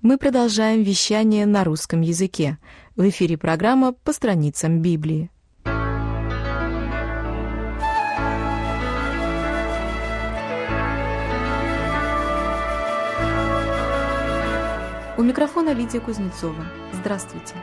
Мы продолжаем вещание на русском языке. В эфире программа «По страницам Библии». У микрофона Лидия Кузнецова. Здравствуйте.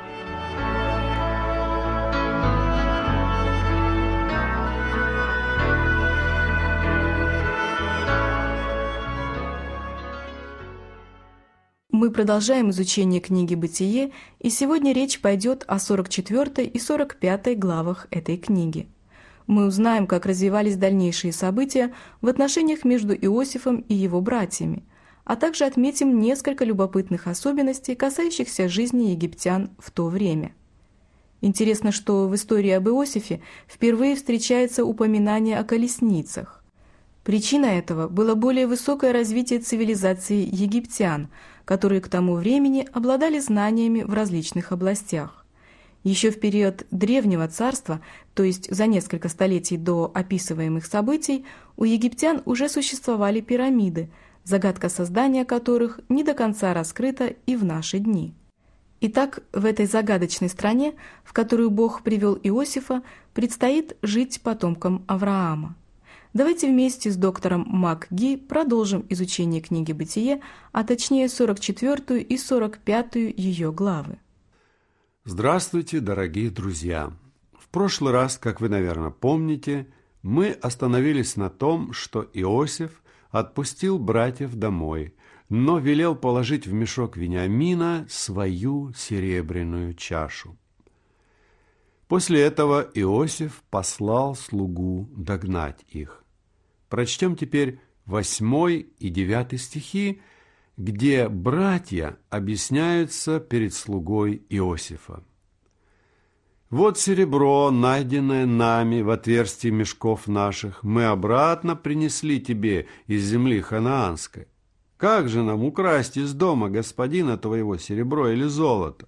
Мы продолжаем изучение книги «Бытие», и сегодня речь пойдет о 44 и 45 главах этой книги. Мы узнаем, как развивались дальнейшие события в отношениях между Иосифом и его братьями, а также отметим несколько любопытных особенностей, касающихся жизни египтян в то время. Интересно, что в истории об Иосифе впервые встречается упоминание о колесницах. Причина этого было более высокое развитие цивилизации египтян, которые к тому времени обладали знаниями в различных областях. Еще в период Древнего Царства, то есть за несколько столетий до описываемых событий, у египтян уже существовали пирамиды, загадка создания которых не до конца раскрыта и в наши дни. Итак, в этой загадочной стране, в которую Бог привел Иосифа, предстоит жить потомкам Авраама. Давайте вместе с доктором МакГи продолжим изучение книги «Бытие», а точнее 44 и 45 ее главы. Здравствуйте, дорогие друзья! В прошлый раз, как вы, наверное, помните, мы остановились на том, что Иосиф отпустил братьев домой, но велел положить в мешок Вениамина свою серебряную чашу. После этого Иосиф послал слугу догнать их. Прочтем теперь 8 и 9 стихи, где братья объясняются перед слугой Иосифа. «Вот серебро, найденное нами в отверстии мешков наших, мы обратно принесли тебе из земли ханаанской. Как же нам украсть из дома господина твоего серебро или золото?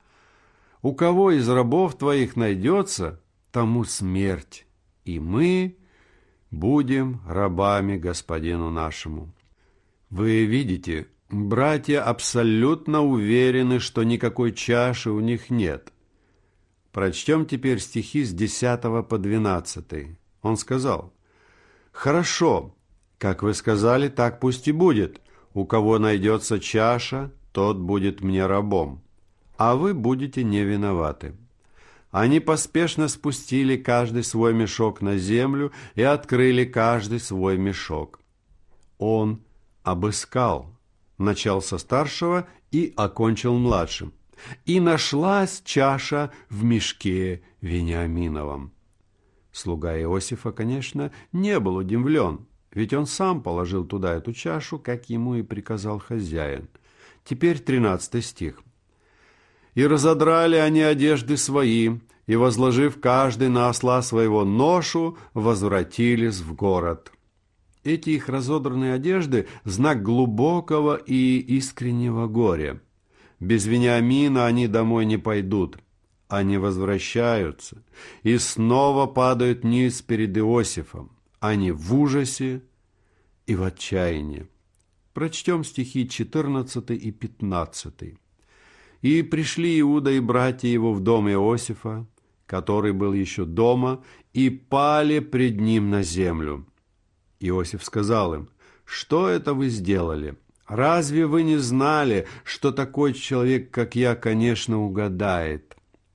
У кого из рабов твоих найдется, тому смерть, и мы будем рабами господину нашему». Вы видите, братья абсолютно уверены, что никакой чаши у них нет. Прочтем теперь стихи с 10 по 12. Он сказал: «Хорошо, как вы сказали, так пусть и будет. У кого найдется чаша, тот будет мне рабом, а вы будете не виноваты». Они поспешно спустили каждый свой мешок на землю и открыли каждый свой мешок. Он обыскал, начал со старшего и окончил младшим. И нашлась чаша в мешке Вениаминовом. Слуга Иосифа, конечно, не был удивлен, ведь он сам положил туда эту чашу, как ему и приказал хозяин. Теперь 13 стих. «И разодрали они одежды свои, и, возложив каждый на осла своего ношу, возвратились в город». Эти их разодранные одежды – знак глубокого и искреннего горя. Без Вениамина они домой не пойдут. Они возвращаются и снова падают низ перед Иосифом. Они в ужасе и в отчаянии. Прочтем стихи 14 и 15. «И пришли Иуда и братья его в дом Иосифа, который был еще дома, и пали пред ним на землю. Иосиф сказал им: что это вы сделали? Разве вы не знали, что такой человек, как я, конечно, угадает?»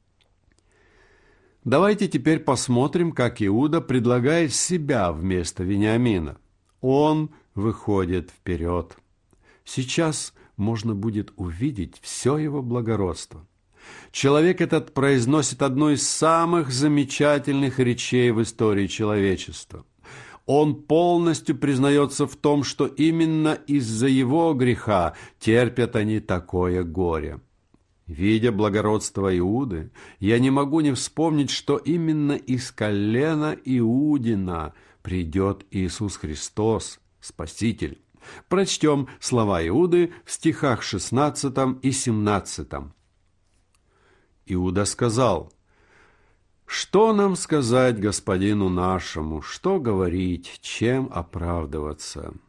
Давайте теперь посмотрим, как Иуда предлагает себя вместо Вениамина. Он выходит вперед. Сейчас можно будет увидеть все его благородство. Человек этот произносит одну из самых замечательных речей в истории человечества. Он полностью признается в том, что именно из-за его греха терпят они такое горе. Видя благородство Иуды, я не могу не вспомнить, что именно из колена Иудина придет Иисус Христос, Спаситель. Прочтем слова Иуды в стихах 16 и 17. Иуда сказал: «Что нам сказать господину нашему, что говорить, чем оправдываться?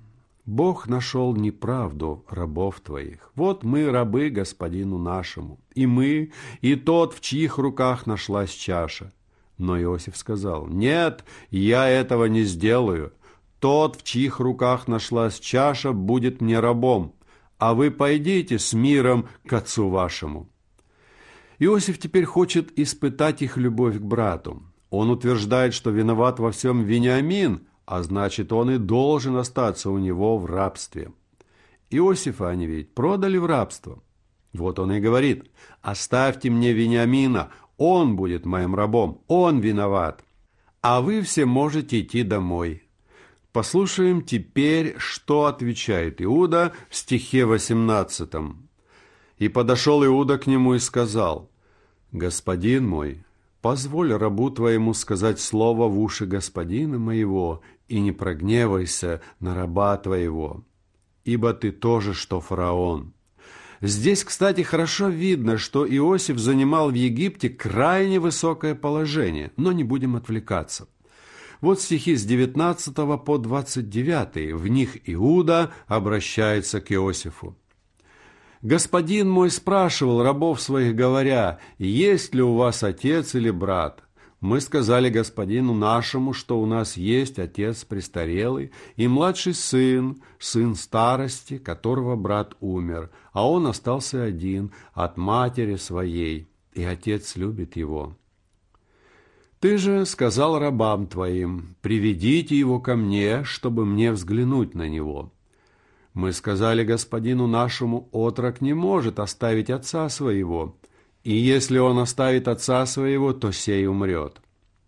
Бог нашел неправду рабов твоих. Вот мы рабы господину нашему, и мы, и тот, в чьих руках нашлась чаша». Но Иосиф сказал: «Нет, я этого не сделаю. Тот, в чьих руках нашлась чаша, будет мне рабом, а вы пойдите с миром к отцу вашему». Иосиф теперь хочет испытать их любовь к брату. Он утверждает, что виноват во всем Вениамин, а значит, он и должен остаться у него в рабстве. Иосифа они ведь продали в рабство. Вот он и говорит: «Оставьте мне Вениамина, он будет моим рабом, он виноват, а вы все можете идти домой». Послушаем теперь, что отвечает Иуда в стихе 18. «И подошел Иуда к нему и сказал: Господин мой, позволь рабу твоему сказать слово в уши господина моего, и не прогневайся на раба твоего, ибо ты тоже, что фараон». Здесь, кстати, хорошо видно, что Иосиф занимал в Египте крайне высокое положение, но не будем отвлекаться. Вот стихи с 19 по 29, в них Иуда обращается к Иосифу. «Господин мой спрашивал рабов своих, говоря: есть ли у вас отец или брат? Мы сказали господину нашему, что у нас есть отец престарелый и младший сын, сын старости, которого брат умер, а он остался один от матери своей, и отец любит его. Ты же сказал рабам твоим: приведите его ко мне, чтобы мне взглянуть на него. Мы сказали господину нашему: отрок не может оставить отца своего, и если он оставит отца своего, то сей умрет.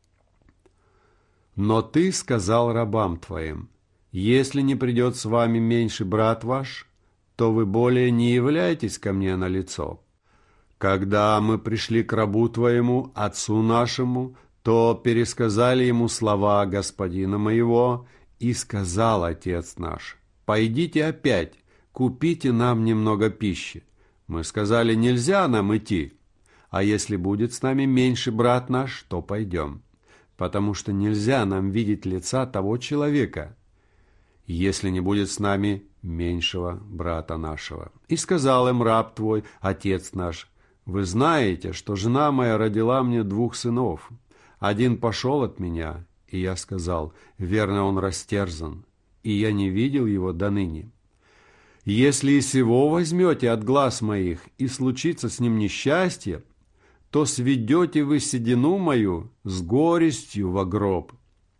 Но ты сказал рабам твоим: если не придет с вами меньший брат ваш, то вы более не являйтесь ко мне на лицо. Когда мы пришли к рабу твоему, отцу нашему, то пересказали ему слова господина моего, и сказал отец наш: пойдите опять, купите нам немного пищи. Мы сказали: нельзя нам идти, а если будет с нами меньший брат наш, то пойдем, потому что нельзя нам видеть лица того человека, если не будет с нами меньшего брата нашего. И сказал им раб твой, отец наш: вы знаете, что жена моя родила мне 2 сынов. Один пошел от меня, и я сказал: верно, он растерзан, и я не видел его до ныне. Если и сего возьмете от глаз моих, и случится с ним несчастье, то сведете вы седину мою с горестью во гроб».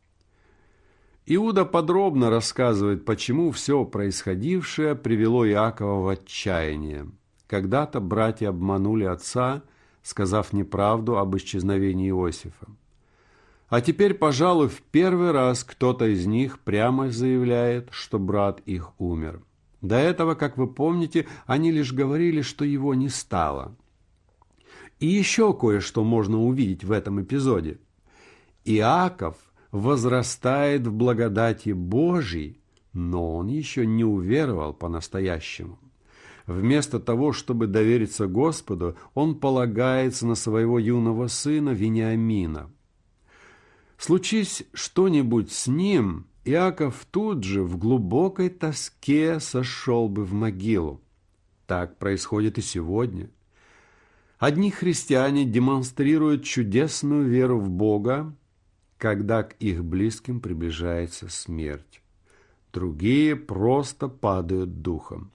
Иуда подробно рассказывает, почему все происходившее привело Иакова в отчаяние. Когда-то братья обманули отца, сказав неправду об исчезновении Иосифа. А теперь, пожалуй, в первый раз кто-то из них прямо заявляет, что брат их умер. До этого, как вы помните, они лишь говорили, что его не стало. И еще кое-что можно увидеть в этом эпизоде. Иаков возрастает в благодати Божьей, но он еще не уверовал по-настоящему. Вместо того, чтобы довериться Господу, он полагается на своего юного сына Вениамина. Случись что-нибудь с ним, Иаков тут же в глубокой тоске сошел бы в могилу. Так происходит и сегодня. Одни христиане демонстрируют чудесную веру в Бога, когда к их близким приближается смерть. Другие просто падают духом.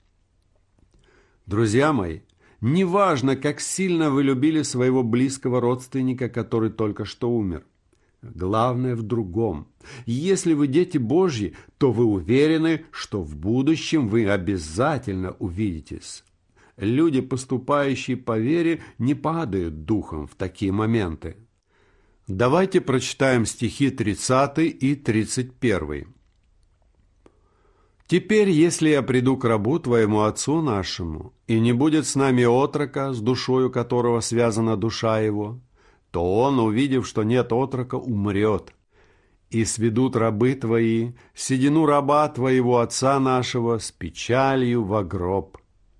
Друзья мои, неважно, как сильно вы любили своего близкого родственника, который только что умер. Главное в другом. Если вы дети Божьи, то вы уверены, что в будущем вы обязательно увидитесь. Люди, поступающие по вере, не падают духом в такие моменты. Давайте прочитаем стихи 30 и 31. «Теперь, если я приду к рабу твоему отцу нашему, и не будет с нами отрока, с душою которого связана душа его, то он, увидев, что нет отрока, умрет. И сведут рабы твои седину раба твоего отца нашего с печалью во гроб».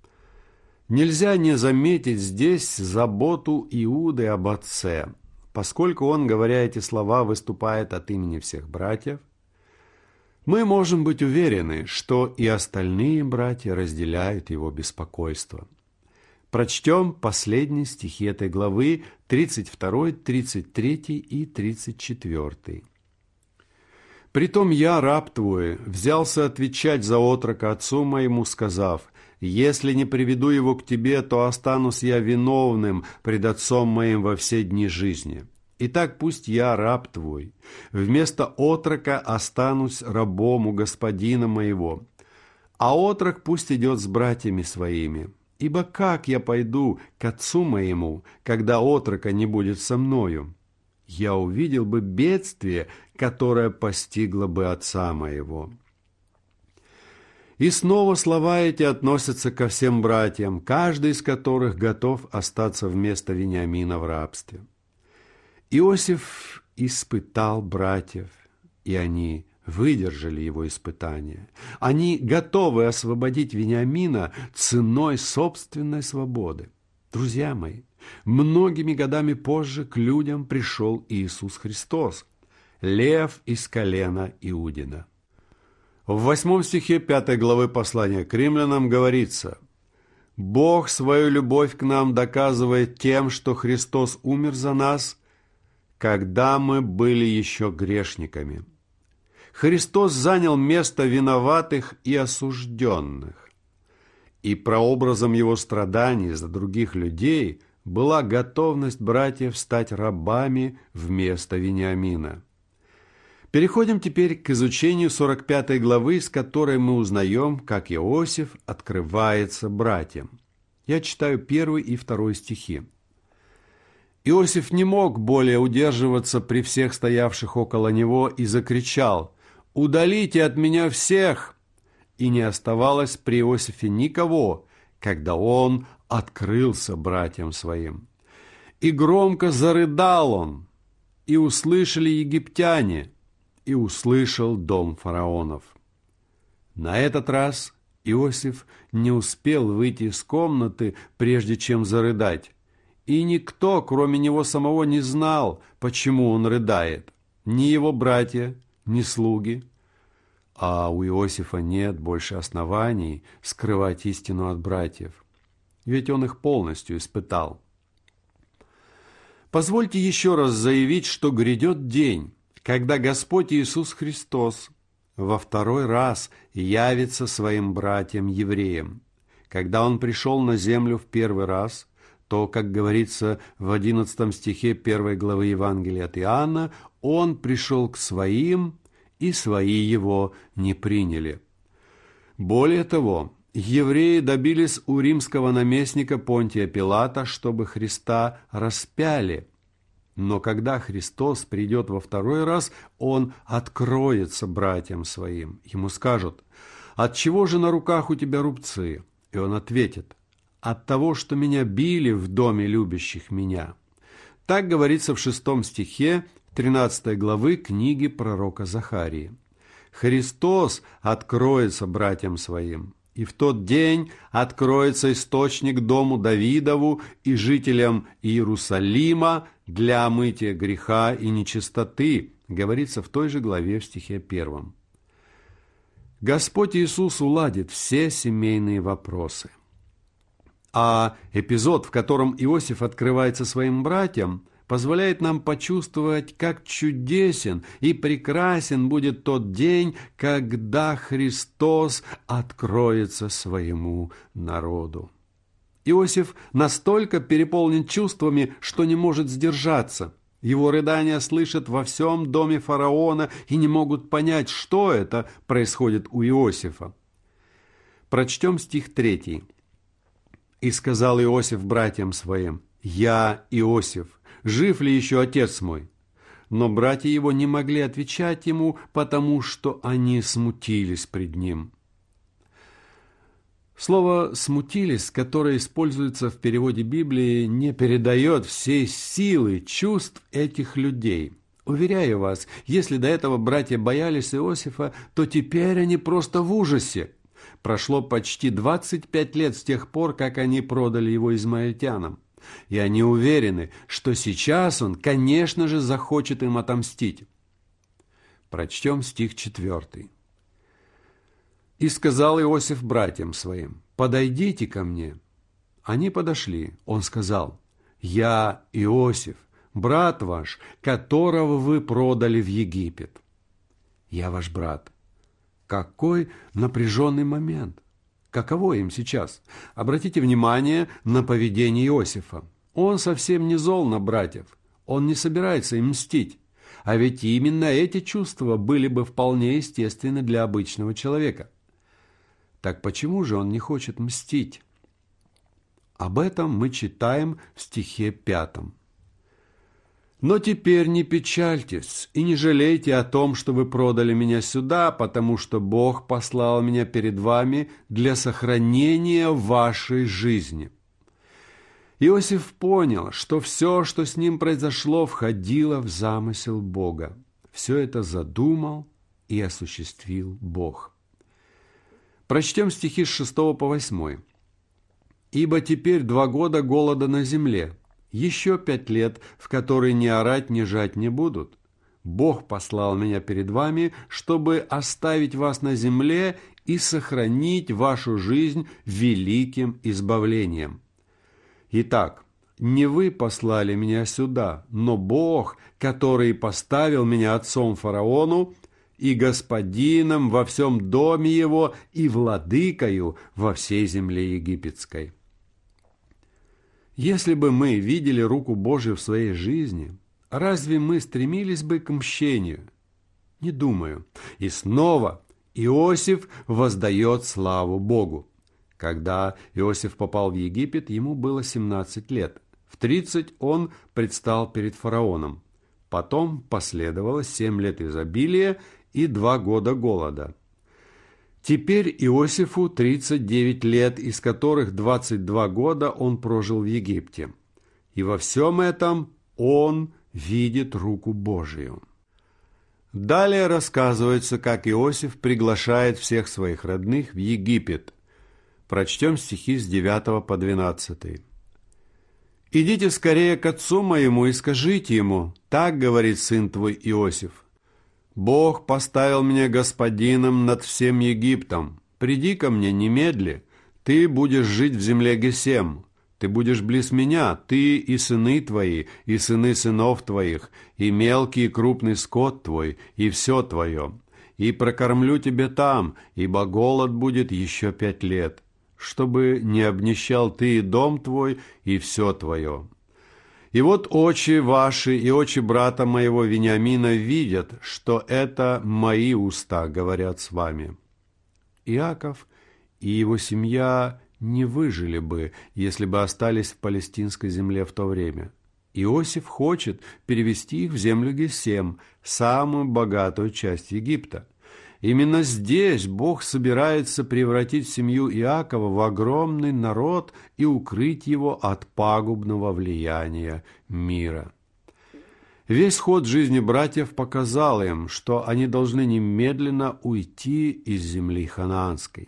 Нельзя не заметить здесь заботу Иуды об отце, поскольку он, говоря эти слова, выступает от имени всех братьев. Мы можем быть уверены, что и остальные братья разделяют его беспокойство. Прочтем последние стихи этой главы, 32, 33 и 34. «Притом я, раб твой, взялся отвечать за отрока отцу моему, сказав, если не приведу его к тебе, то останусь я виновным пред отцом моим во все дни жизни. Итак, пусть я, раб твой, вместо отрока останусь рабом у господина моего, а отрок пусть идет с братьями своими. Ибо как я пойду к отцу моему, когда отрока не будет со мною? Я увидел бы бедствие, которое постигло бы отца моего». И снова слова эти относятся ко всем братьям, каждый из которых готов остаться вместо Вениамина в рабстве. Иосиф испытал братьев, и они выдержали его испытания. Они готовы освободить Вениамина ценой собственной свободы. Друзья мои, многими годами позже к людям пришел Иисус Христос, лев из колена Иудина. В 8 стихе 5 главы послания к римлянам говорится: «Бог свою любовь к нам доказывает тем, что Христос умер за нас, когда мы были еще грешниками». Христос занял место виноватых и осужденных, и прообразом Его страданий за других людей была готовность братьев стать рабами вместо Вениамина. Переходим теперь к изучению 45 главы, с которой мы узнаем, как Иосиф открывается братьям. Я читаю 1 и 2 стихи. «Иосиф не мог более удерживаться при всех стоявших около него и закричал: «Удалите от меня всех!» И не оставалось при Иосифе никого, когда он открылся братьям своим. И громко зарыдал он, и услышали египтяне, и услышал дом фараонов. На этот раз Иосиф не успел выйти из комнаты, прежде чем зарыдать, и никто, кроме него самого, не знал, почему он рыдает, ни его братья, ни слуги. А у Иосифа нет больше оснований скрывать истину от братьев, ведь он их полностью испытал. Позвольте еще раз заявить, что грядет день, когда Господь Иисус Христос во второй раз явится своим братьям-евреям. Когда Он пришел на землю в первый раз, то, как говорится в 11 стихе 1 главы Евангелия от Иоанна, Он пришел к своим, и свои Его не приняли. Более того, евреи добились у римского наместника Понтия Пилата, чтобы Христа распяли. Но когда Христос придет во второй раз, Он откроется братьям своим. Ему скажут: «Отчего же на руках у тебя рубцы?» И Он ответит: «От того, что меня били в доме любящих меня». Так говорится в 6 стихе 13 главы книги пророка Захарии. Христос откроется братьям своим. И в тот день откроется источник дому Давидову и жителям Иерусалима для омытия греха и нечистоты, говорится в той же главе в стихе 1. Господь Иисус уладит все семейные вопросы. А эпизод, в котором Иосиф открывается своим братьям, позволяет нам почувствовать, как чудесен и прекрасен будет тот день, когда Христос откроется своему народу. Иосиф настолько переполнен чувствами, что не может сдержаться. Его рыдания слышат во всем доме фараона и не могут понять, что это происходит у Иосифа. Прочтем стих 3. «И сказал Иосиф братьям своим: Я Иосиф, жив ли еще отец мой?» Но братья его не могли отвечать ему, потому что они смутились пред ним. Слово «смутились», которое используется в переводе Библии, не передает всей силы чувств этих людей. Уверяю вас, если до этого братья боялись Иосифа, то теперь они просто в ужасе. Прошло почти 25 лет с тех пор, как они продали его измаильтянам. И они уверены, что сейчас он, конечно же, захочет им отомстить. Прочтем стих 4. И сказал Иосиф братьям своим: «Подойдите ко мне». Они подошли. Он сказал: «Я Иосиф, брат ваш, которого вы продали в Египет». «Я ваш брат». Какой напряженный момент! Каково им сейчас? Обратите внимание на поведение Иосифа. Он совсем не зол на братьев. Он не собирается им мстить. А ведь именно эти чувства были бы вполне естественны для обычного человека. Так почему же он не хочет мстить? Об этом мы читаем в стихе 5. «Но теперь не печальтесь и не жалейте о том, что вы продали меня сюда, потому что Бог послал меня перед вами для сохранения вашей жизни». Иосиф понял, что все, что с ним произошло, входило в замысел Бога. Все это задумал и осуществил Бог. Прочтем стихи с 6 по 8. «Ибо теперь 2 года голода на земле, еще 5 лет, в которые ни орать, ни жать не будут. Бог послал меня перед вами, чтобы оставить вас на земле и сохранить вашу жизнь великим избавлением. Итак, не вы послали меня сюда, но Бог, который поставил меня отцом фараону и господином во всем доме его и владыкою во всей земле египетской». Если бы мы видели руку Божию в своей жизни, разве мы стремились бы к мщению? Не думаю. И снова Иосиф воздает славу Богу. Когда Иосиф попал в Египет, ему было 17 лет. В 30 он предстал перед фараоном. Потом последовало 7 лет изобилия и 2 года голода. Теперь Иосифу 39 лет, из которых 22 года он прожил в Египте. И во всем этом он видит руку Божию. Далее рассказывается, как Иосиф приглашает всех своих родных в Египет. Прочтем стихи с 9 по 12. «Идите скорее к отцу моему и скажите ему: так говорит сын твой Иосиф. Бог поставил меня господином над всем Египтом. Приди ко мне немедли. Ты будешь жить в земле Гесем. Ты будешь близ меня, ты и сыны твои, и сыны сынов твоих, и мелкий и крупный скот твой, и все твое. И прокормлю тебя там, ибо голод будет еще 5 лет, чтобы не обнищал ты и дом твой, и все твое. И вот очи ваши и очи брата моего Вениамина видят, что это мои уста говорят с вами». Иаков и его семья не выжили бы, если бы остались в палестинской земле в то время. Иосиф хочет перевести их в землю Гесем, самую богатую часть Египта. Именно здесь Бог собирается превратить семью Иакова в огромный народ и укрыть его от пагубного влияния мира. Весь ход жизни братьев показал им, что они должны немедленно уйти из земли ханаанской.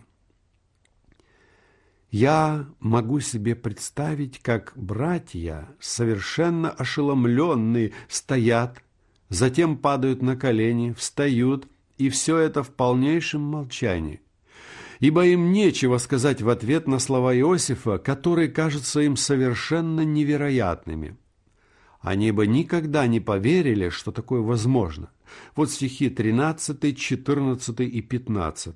Я могу себе представить, как братья, совершенно ошеломленные, стоят, затем падают на колени, встают, и все это в полнейшем молчании, ибо им нечего сказать в ответ на слова Иосифа, которые кажутся им совершенно невероятными. Они бы никогда не поверили, что такое возможно. Вот стихи 13, 14 и 15.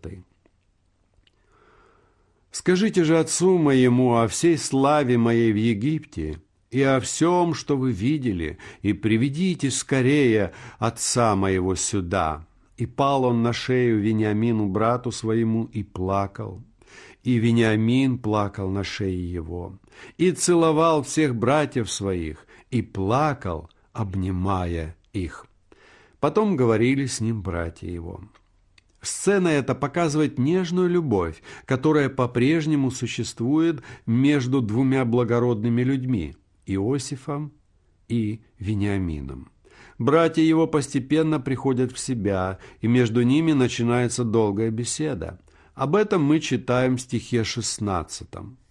«Скажите же отцу моему о всей славе моей в Египте и о всем, что вы видели, и приведите скорее отца моего сюда». И пал он на шею Вениамину, брату своему, и плакал. И Вениамин плакал на шее его. И целовал всех братьев своих, и плакал, обнимая их. Потом говорили с ним братья его. Сцена эта показывает нежную любовь, которая по-прежнему существует между двумя благородными людьми – Иосифом и Вениамином. Братья его постепенно приходят в себя, и между ними начинается долгая беседа. Об этом мы читаем в стихе 16.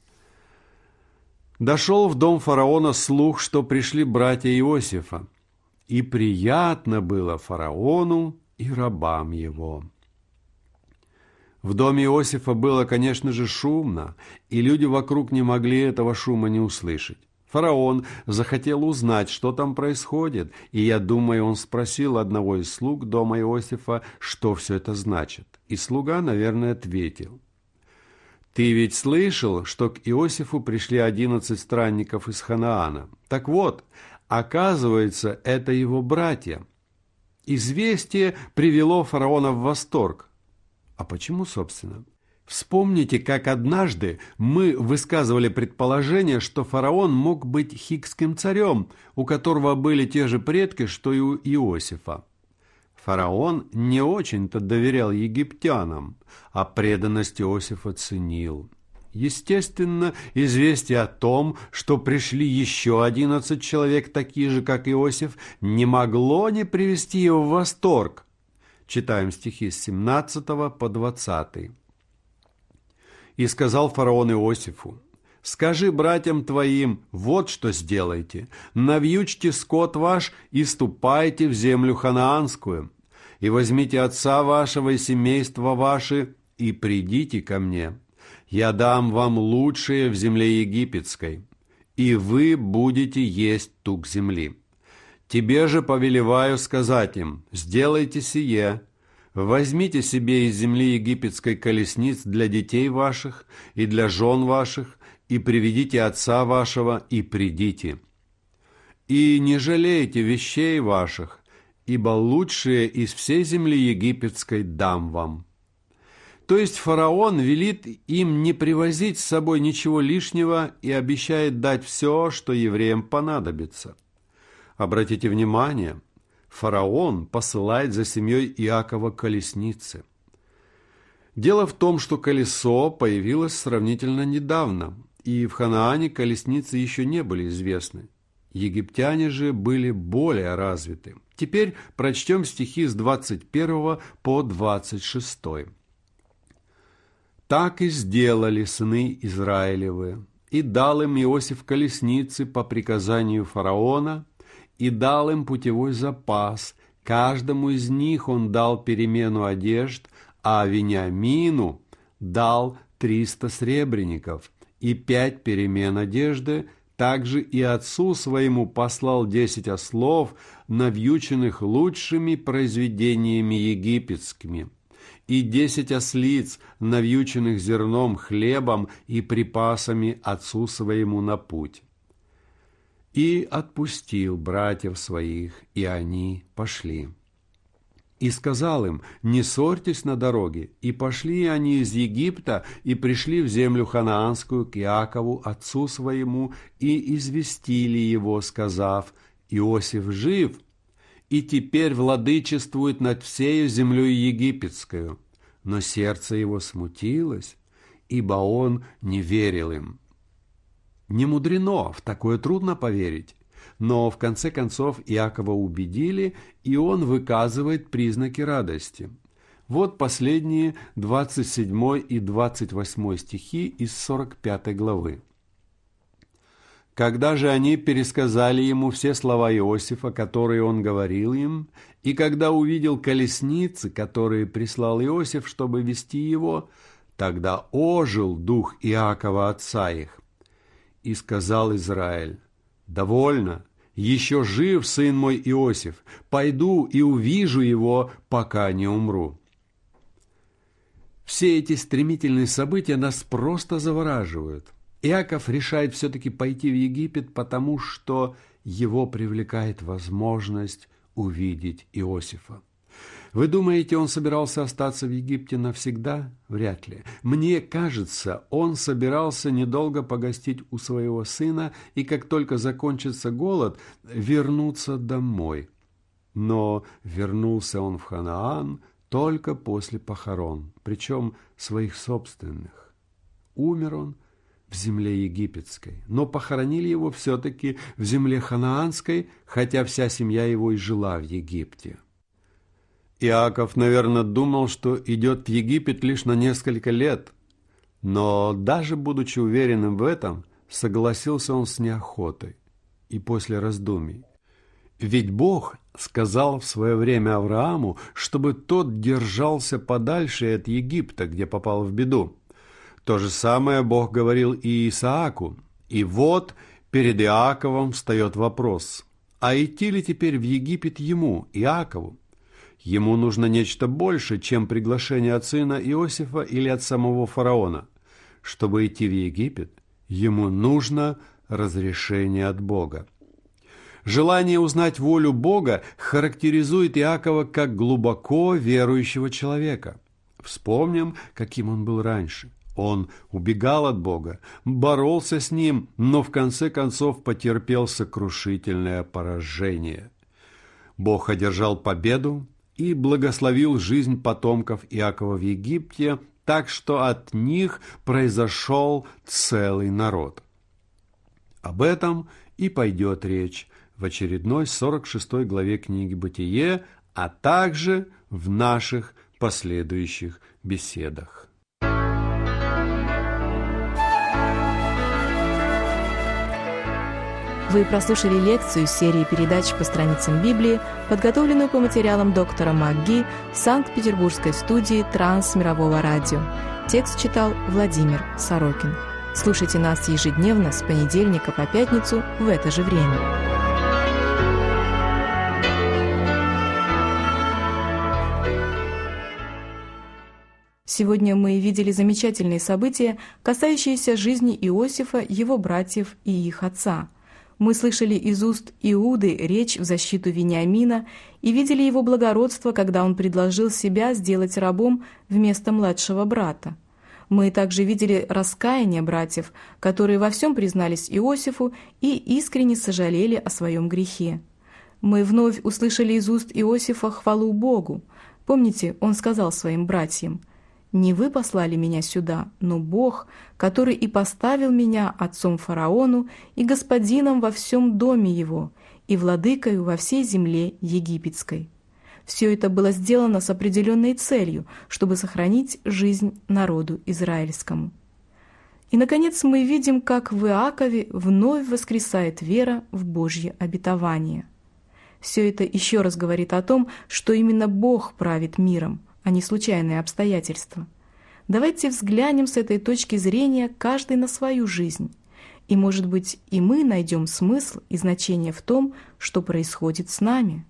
«Дошел в дом фараона слух, что пришли братья Иосифа, и приятно было фараону и рабам его». В доме Иосифа было, конечно же, шумно, и люди вокруг не могли этого шума не услышать. Фараон захотел узнать, что там происходит, и, я думаю, он спросил одного из слуг дома Иосифа, что все это значит. И слуга, наверное, ответил: «Ты ведь слышал, что к Иосифу пришли 11 странников из Ханаана? Так вот, оказывается, это его братья». Известие привело фараона в восторг. А почему, собственно? Вспомните, как однажды мы высказывали предположение, что фараон мог быть хикским царем, у которого были те же предки, что и у Иосифа. Фараон не очень-то доверял египтянам, а преданность Иосифа ценил. Естественно, известие о том, что пришли еще 11 человек, такие же, как Иосиф, не могло не привести его в восторг. Читаем стихи с 17 по 20. «И сказал фараон Иосифу: скажи братьям твоим, вот что сделайте: навьючьте скот ваш и ступайте в землю ханаанскую, и возьмите отца вашего и семейства ваши, и придите ко мне. Я дам вам лучшее в земле египетской, и вы будете есть тук земли. Тебе же повелеваю сказать им: сделайте сие. Возьмите себе из земли египетской колесниц для детей ваших и для жен ваших, и приведите отца вашего, и придите. И не жалейте вещей ваших, ибо лучшие из всей земли египетской дам вам». То есть фараон велит им не привозить с собой ничего лишнего и обещает дать все, что евреям понадобится. Обратите внимание, фараон посылает за семьей Иакова колесницы. Дело в том, что колесо появилось сравнительно недавно, и в Ханаане колесницы еще не были известны. Египтяне же были более развиты. Теперь прочтем стихи с 21 по 26. «Так и сделали сыны Израилевы, и дал им Иосиф колесницы по приказанию фараона, и дал им путевой запас. Каждому из них он дал перемену одежд, а Вениамину дал 300 сребреников и 5 перемен одежды. Также и отцу своему послал 10 ослов, навьюченных лучшими произведениями египетскими, и 10 ослиц, навьюченных зерном, хлебом и припасами отцу своему на путь. И отпустил братьев своих, и они пошли. И сказал им: не ссорьтесь на дороге. И пошли они из Египта, и пришли в землю ханаанскую к Иакову, отцу своему, и известили его, сказав: Иосиф жив, и теперь владычествует над всею землей египетскою. Но сердце его смутилось, ибо он не верил им». Не мудрено, в такое трудно поверить. Но в конце концов Иакова убедили, и он выказывает признаки радости. Вот последние 27 и 28 стихи из 45 главы. «Когда же они пересказали ему все слова Иосифа, которые он говорил им, и когда увидел колесницы, которые прислал Иосиф, чтобы вести его, тогда ожил дух Иакова отца их. И сказал Израиль: довольно, еще жив сын мой Иосиф, пойду и увижу его, пока не умру». Все эти стремительные события нас просто завораживают. Иаков решает все-таки пойти в Египет, потому что его привлекает возможность увидеть Иосифа. Вы думаете, он собирался остаться в Египте навсегда? Вряд ли. Мне кажется, он собирался недолго погостить у своего сына и, как только закончится голод, вернуться домой. Но вернулся он в Ханаан только после похорон, причем своих собственных. Умер он в земле египетской, но похоронили его все-таки в земле ханаанской, хотя вся семья его и жила в Египте. Иаков, наверное, думал, что идет в Египет лишь на несколько лет, но даже будучи уверенным в этом, согласился он с неохотой и после раздумий. Ведь Бог сказал в свое время Аврааму, чтобы тот держался подальше от Египта, где попал в беду. То же самое Бог говорил и Исааку. И вот перед Иаковом встает вопрос, а идти ли теперь в Египет ему, Иакову? Ему нужно нечто больше, чем приглашение от сына Иосифа или от самого фараона. Чтобы идти в Египет, ему нужно разрешение от Бога. Желание узнать волю Бога характеризует Иакова как глубоко верующего человека. Вспомним, каким он был раньше. Он убегал от Бога, боролся с Ним, но в конце концов потерпел сокрушительное поражение. Бог одержал победу и благословил жизнь потомков Иакова в Египте, так что от них произошел целый народ. Об этом и пойдет речь в очередной 46 главе книги «Бытие», а также в наших последующих беседах. Вы прослушали лекцию из серии передач по страницам Библии, подготовленную по материалам доктора МакГи в Санкт-Петербургской студии Трансмирового радио. Текст читал Владимир Сорокин. Слушайте нас ежедневно с понедельника по пятницу в это же время. Сегодня мы видели замечательные события, касающиеся жизни Иосифа, его братьев и их отца. Мы слышали из уст Иуды речь в защиту Вениамина и видели его благородство, когда он предложил себя сделать рабом вместо младшего брата. Мы также видели раскаяние братьев, которые во всем признались Иосифу и искренне сожалели о своем грехе. Мы вновь услышали из уст Иосифа хвалу Богу. Помните, он сказал своим братьям: «Не вы послали меня сюда, но Бог, который и поставил меня отцом фараону и господином во всем доме его, и владыкою во всей земле египетской». Все это было сделано с определенной целью, чтобы сохранить жизнь народу израильскому. И, наконец, мы видим, как в Иакове вновь воскресает вера в Божье обетование. Все это еще раз говорит о том, что именно Бог правит миром, а не случайные обстоятельства. Давайте взглянем с этой точки зрения каждый на свою жизнь. И, может быть, и мы найдем смысл и значение в том, что происходит с нами.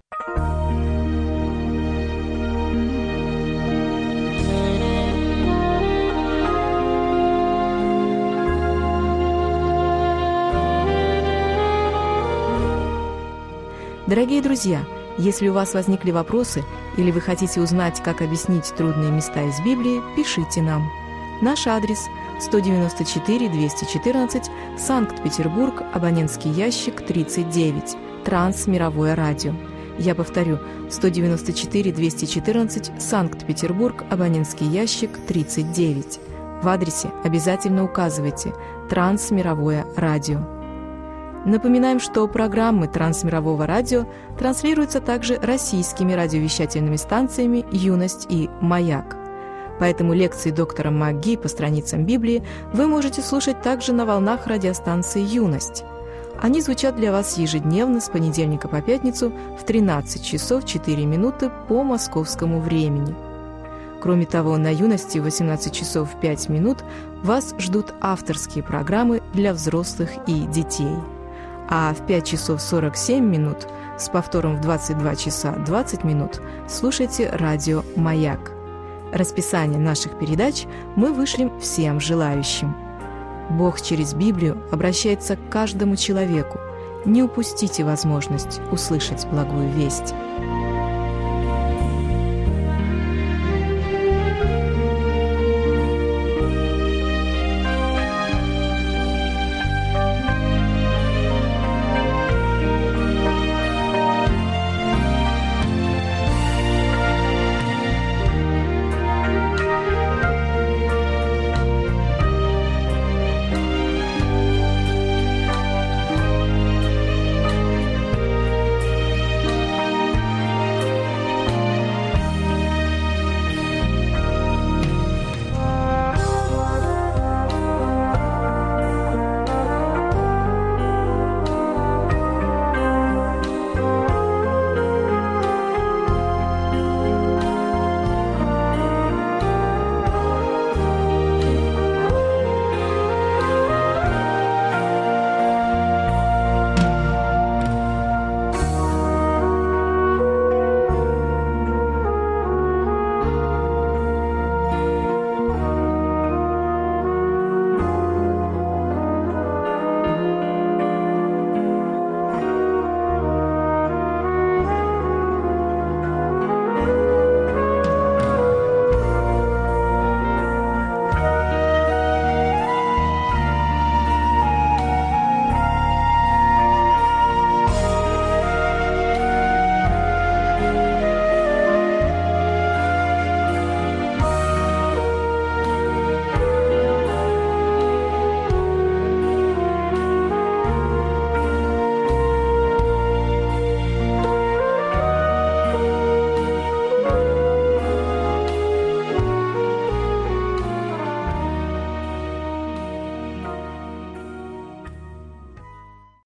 Дорогие друзья, если у вас возникли вопросы или вы хотите узнать, как объяснить трудные места из Библии, пишите нам. Наш адрес – 194-214, Санкт-Петербург, абонентский ящик 39, Трансмировое радио. Я повторю, 194-214, Санкт-Петербург, абонентский ящик 39. В адресе обязательно указывайте «Трансмировое радио». Напоминаем, что программы Трансмирового радио транслируются также российскими радиовещательными станциями «Юность» и «Маяк». Поэтому лекции доктора МакГи по страницам Библии вы можете слушать также на волнах радиостанции «Юность». Они звучат для вас ежедневно с понедельника по пятницу в 13 часов 4 минуты по московскому времени. Кроме того, на «Юности» в 18 часов 5 минут вас ждут авторские программы для взрослых и детей. А в 5 часов 47 минут с повтором в 22 часа 20 минут слушайте радио «Маяк». Расписание наших передач мы вышлем всем желающим. Бог через Библию обращается к каждому человеку. Не упустите возможность услышать благую весть.